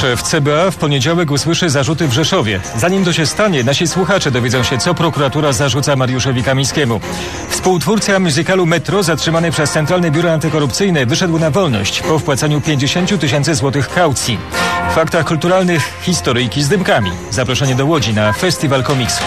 Szef CBA w poniedziałek usłyszy zarzuty w Rzeszowie. Zanim to się stanie, nasi słuchacze dowiedzą się, co prokuratura zarzuca Mariuszowi Kamińskiemu. Współtwórca musicalu Metro, zatrzymany przez Centralne Biuro Antykorupcyjne, wyszedł na wolność po wpłacaniu 50 000 złotych kaucji. W faktach kulturalnych historyjki z dymkami. Zaproszenie do Łodzi na Festiwal Komiksu.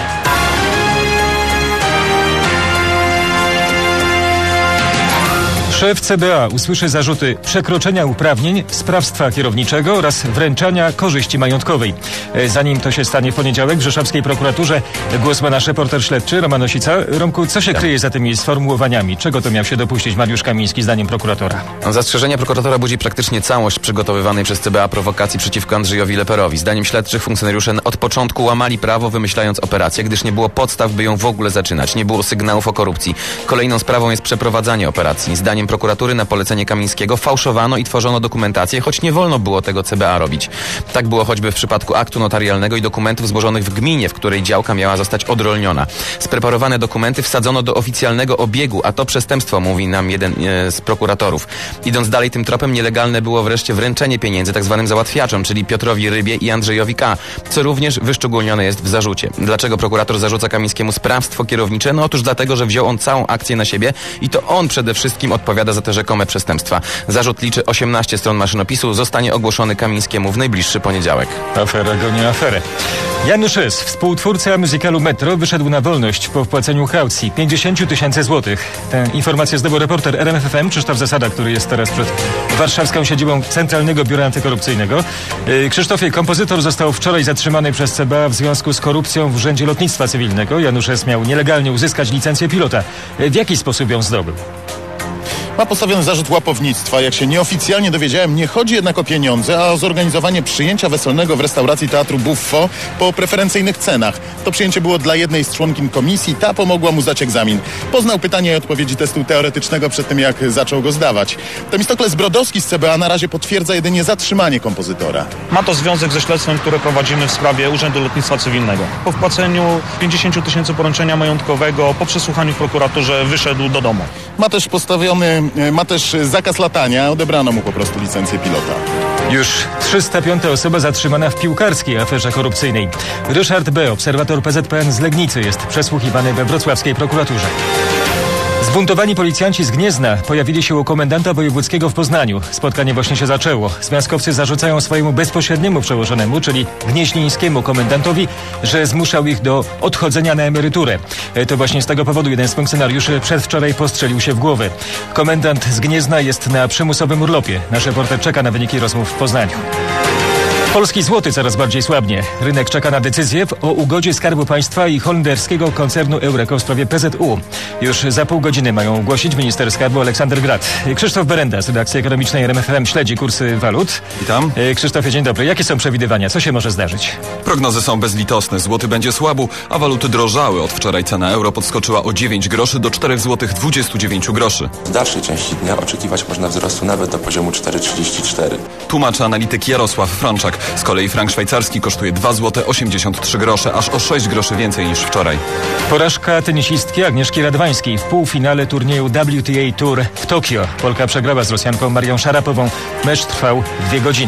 Szef CBA usłyszy zarzuty przekroczenia uprawnień, sprawstwa kierowniczego oraz wręczania korzyści majątkowej. Zanim to się stanie w poniedziałek w rzeszowskiej prokuraturze, głos ma nasz reporter śledczy Roman Osica. Romku, co się kryje za tymi sformułowaniami? Czego to miał się dopuścić Mariusz Kamiński zdaniem prokuratora? Zastrzeżenia prokuratora budzi praktycznie całość przygotowywanej przez CBA prowokacji przeciwko Andrzejowi Leperowi. Zdaniem śledczych funkcjonariusze od początku łamali prawo, wymyślając operację, gdyż nie było podstaw, by ją w ogóle zaczynać. Nie było sygnałów o korupcji. Kolejną sprawą jest przeprowadzanie operacji. Zdaniem prokuratury na polecenie Kamińskiego fałszowano i tworzono dokumentację, choć nie wolno było tego CBA robić. Tak było choćby w przypadku aktu notarialnego i dokumentów złożonych w gminie, w której działka miała zostać odrolniona. Spreparowane dokumenty wsadzono do oficjalnego obiegu, a to przestępstwo, mówi nam jeden z prokuratorów. Idąc dalej tym tropem, nielegalne było wreszcie wręczenie pieniędzy tzw. załatwiaczom, czyli Piotrowi Rybie i Andrzejowi K., co również wyszczególnione jest w zarzucie. Dlaczego prokurator zarzuca Kamińskiemu sprawstwo kierownicze? No otóż dlatego, że wziął on całą akcję na siebie i to on przede wszystkim odpowiada za te rzekome przestępstwa. Zarzut liczy 18 stron maszynopisu. Zostanie ogłoszony Kamińskiemu w najbliższy poniedziałek. Afera goni aferę. Janusz S., współtwórca musicalu Metro, wyszedł na wolność po wpłaceniu kaucji 50 000 złotych. Tę informację zdobył reporter RMF FM Krzysztof Zasada, który jest teraz przed warszawską siedzibą Centralnego Biura Antykorupcyjnego. Krzysztofie, kompozytor został wczoraj zatrzymany przez CBA w związku z korupcją w Urzędzie Lotnictwa Cywilnego. Janusz S. miał nielegalnie uzyskać licencję pilota. W jaki sposób ją zdobył? Ma postawiony zarzut łapownictwa. Jak się nieoficjalnie dowiedziałem, nie chodzi jednak o pieniądze, a o zorganizowanie przyjęcia weselnego w restauracji Teatru Buffo po preferencyjnych cenach. To przyjęcie było dla jednej z członkiń komisji, ta pomogła mu zdać egzamin. Poznał pytania i odpowiedzi testu teoretycznego przed tym, jak zaczął go zdawać. Temistokles Brodowski z CBA na razie potwierdza jedynie zatrzymanie kompozytora. Ma to związek ze śledztwem, które prowadzimy w sprawie Urzędu Lotnictwa Cywilnego. Po wpłaceniu 50 000 poręczenia majątkowego, po przesłuchaniu w prokuraturze wyszedł do domu. Ma też zakaz latania, odebrano mu po prostu licencję pilota. Już 305. osoba zatrzymana w piłkarskiej aferze korupcyjnej. Ryszard B., obserwator PZPN z Legnicy, jest przesłuchiwany we wrocławskiej prokuraturze. Zbuntowani policjanci z Gniezna pojawili się u komendanta wojewódzkiego w Poznaniu. Spotkanie właśnie się zaczęło. Związkowcy zarzucają swojemu bezpośredniemu przełożonemu, czyli gnieźnieńskiemu komendantowi, że zmuszał ich do odchodzenia na emeryturę. To właśnie z tego powodu jeden z funkcjonariuszy przedwczoraj postrzelił się w głowę. Komendant z Gniezna jest na przymusowym urlopie. Nasz reporter czeka na wyniki rozmów w Poznaniu. Polski złoty coraz bardziej słabnie. Rynek czeka na decyzję o ugodzie Skarbu Państwa i holenderskiego koncernu Eureko w sprawie PZU. Już za pół godziny mają ogłosić minister skarbu Aleksander Grad. Krzysztof Berenda z redakcji ekonomicznej RMF FM śledzi kursy walut. Witam. Krzysztofie, dzień dobry. Jakie są przewidywania? Co się może zdarzyć? Prognozy są bezlitosne. Złoty będzie słabł, a waluty drożały. Od wczoraj cena euro podskoczyła o 9 groszy do 4,29 zł. W dalszej części dnia oczekiwać można wzrostu nawet do poziomu 4,34. Tłumaczy analityk Jarosław Frączak. Z kolei frank szwajcarski kosztuje 2,83 zł, aż o 6 groszy więcej niż wczoraj. Porażka tenisistki Agnieszki Radwańskiej w półfinale turnieju WTA Tour w Tokio. Polka przegrała z Rosjanką Marią Szarapową. Mecz trwał 2 godziny.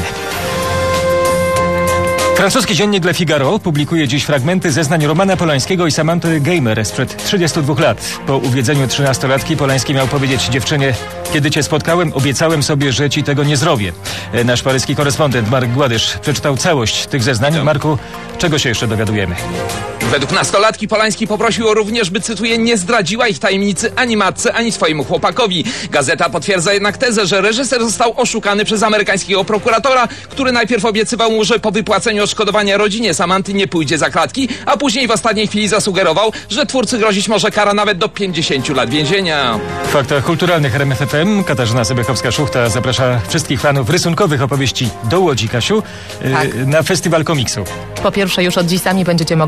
Francuski dziennik Le Figaro publikuje dziś fragmenty zeznań Romana Polańskiego i Samanty Gejmer sprzed 32 lat. Po uwiedzeniu 13-latki Polański miał powiedzieć dziewczynie: kiedy cię spotkałem, obiecałem sobie, że ci tego nie zrobię. Nasz paryski korespondent Mark Gładysz przeczytał całość tych zeznań. Marku, czego się jeszcze dowiadujemy? Według nastolatki Polański poprosił również, by, cytuję, nie zdradziła ich tajemnicy ani matce, ani swojemu chłopakowi. Gazeta potwierdza jednak tezę, że reżyser został oszukany przez amerykańskiego prokuratora, który najpierw obiecywał mu, że po wypłaceniu odszkodowania rodzinie Samanty nie pójdzie za klatki, a później w ostatniej chwili zasugerował, że twórcy grozić może kara nawet do 50 lat więzienia. W faktach kulturalnych RMF FM Katarzyna Sebechowska-Szuchta zaprasza wszystkich fanów rysunkowych opowieści do Łodzi, Kasiu, tak, na Festiwal Komiksu. Po pierwsze, już od dziś sami będziecie mogli coś narysować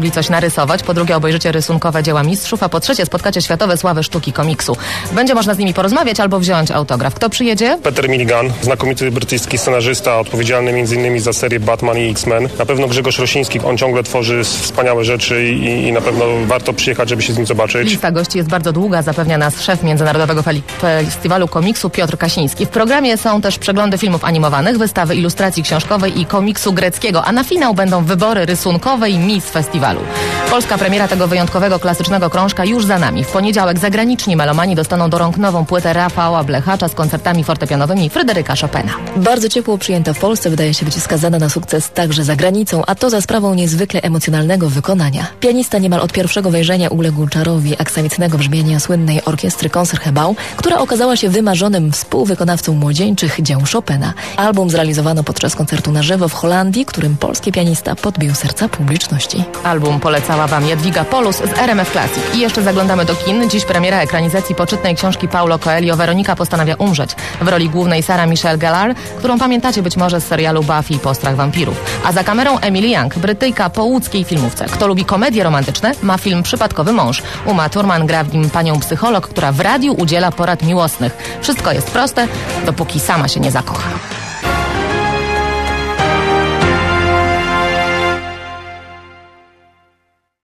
rysować, po drugie obejrzycie rysunkowe dzieła mistrzów, a po trzecie spotkacie światowe sławy sztuki komiksu. Będzie można z nimi porozmawiać albo wziąć autograf. Kto przyjedzie? Peter Milligan, znakomity brytyjski scenarzysta, odpowiedzialny m.in. za serię Batman i X-Men. Na pewno Grzegorz Rosiński, on ciągle tworzy wspaniałe rzeczy i na pewno warto przyjechać, żeby się z nim zobaczyć. Lista gości jest bardzo długa, zapewnia nas szef Międzynarodowego Festiwalu Komiksu Piotr Kasiński. W programie są też przeglądy filmów animowanych, wystawy ilustracji książkowej i komiksu greckiego, a na finał będą wybory rysunkowe i Miss Festiwalu. Polska premiera tego wyjątkowego, klasycznego krążka już za nami. W poniedziałek zagraniczni melomani dostaną do rąk nową płytę Rafała Blechacza z koncertami fortepianowymi Fryderyka Chopina. Bardzo ciepło przyjęta w Polsce, wydaje się być skazana na sukces także za granicą, a to za sprawą niezwykle emocjonalnego wykonania. Pianista niemal od pierwszego wejrzenia uległ czarowi aksamitnego brzmienia słynnej orkiestry Concertgebouw, która okazała się wymarzonym współwykonawcą młodzieńczych dzieł Chopina. Album zrealizowano podczas koncertu na żywo w Holandii, którym polski pianista podbił serca publiczności. Album polecała Wam Jadwiga Polus z RMF Classic. I jeszcze zaglądamy do kin. Dziś premiera ekranizacji poczytnej książki Paulo Coelho Weronika postanawia umrzeć. W roli głównej Sarah Michelle Gellar, którą pamiętacie być może z serialu Buffy i Postrach wampirów. A za kamerą Emily Young, Brytyjka po łódzkiej filmówce. Kto lubi komedie romantyczne, ma film Przypadkowy mąż. Uma Thurman gra w nim panią psycholog, która w radiu udziela porad miłosnych. Wszystko jest proste, dopóki sama się nie zakocha.